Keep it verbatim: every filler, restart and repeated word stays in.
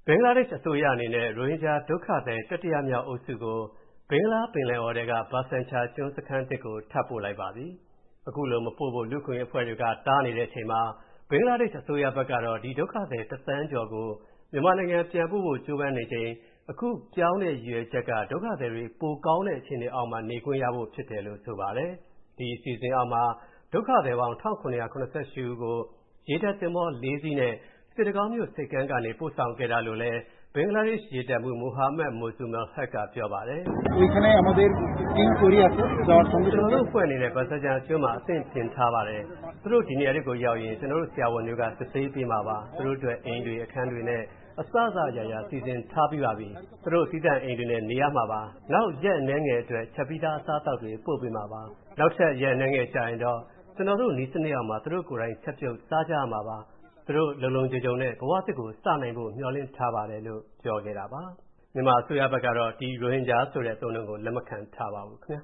ဘင်္ဂလားဒေ့ရှ်အစိုးရအနေနဲ့ရိုဟင်ဂျာဒုက္ခသည်တတိယမြောက်အုပ်စုကိုဘင်္ဂလားပင်လယ်အော်ထဲကဘာဆန်ချာကျွန်းစခန်းတစ်ကိုထပ်ပို့လိုက်ပါပြီ။အခုလိုမပို့ဖို့လူ့အခွင့်အရေးအဖွဲ့တွေကတားနေတဲ့အချိန်မှာဘင်္ဂလားဒေ့ရှ်အစိုးရဘက်ကတော့ဒီဒုက္ခသည်တစ်သန်းကျော်ကိုမြန်မာနိုင်ငံပြန်ပို့ဖို့ကြိုးပမ်းနေချိန်အခုပြောင်းတဲ့ရည်ရွယ်ချက်ကဒုက္ခသည်တွေပိုကောင်းတဲ့အခြေအနေအောက်မှာနေခွင့်ရဖို့ဖြစ်တယ်လို့ဆိုပါတယ်။ဒီအစီအစဉ်အောက်မှာဒုက္ခသည်ပေါင်း၁၇၇၈ဦးကိုရေတပ်သင်္ဘောလေးစီးနဲ့စစ်တကောင်းမြို့ဆိပ်ကမ်းကနေပို့ဆောင်ခဲ့တာလို့လည်းဘင်္ဂလားဒေ့ရှ်ရေတပ်မှူးမိုဟာမက်မိုဇူမယ်ဟက်ကပြောပါတယ်။ ওইখানে আমাদের টিম তৈরি আছে যাওয়ার সঙ্গে ကျွန်တော်တို့အဖွဲ့အနေနဲ့ဘာဆန်ချာကျွန်းမှာအသင့်ပြင်ထားပါတယ်။သူတို့ဒီနေရာတွေကိုရောက်ရင်ကျွန်တော်တို့ဆရာဝန်တွေကစစ်ဆေးပေးမှာပါ။သူတို့အတွက်အိမ်တွေအခန်းတွေနဲ့အစအစအရာရာစီစဉ်ထားပြီးပါပြီ။သူတို့စီးတန့်အိမ်တွေနဲ့နေရမှာပါ။နောက်ရက်အနည်းငယ်အတွက်ချက်ပြီးသားအစားအသောက်တွေပို့ပေးမှာပါ။နောက်ထပ်ရက်အနည်းငယ်ကြာရင်တော့ကျွန်တော်တို့နီးစနစ်အောက်မှာသူတို့ကိုယ်တိုင်ချက်ပြုတ်စားကြရမှာပါ။သူတို့လုံလုံခြုံခြုံနဲ့ဘဝတစ်ကိုစနိုင်ဖို့မျှော်လင့်ထားပါတယ်လို့ပြောခဲ့တာပါ။မြန်မာအစိုးရဘက်ကတော့ဒီရိုဟင်ဂျာဆိုတဲ့အသုံးအနှုန်းကိုလက်မခံထားပါဘူးခင်ဗျာ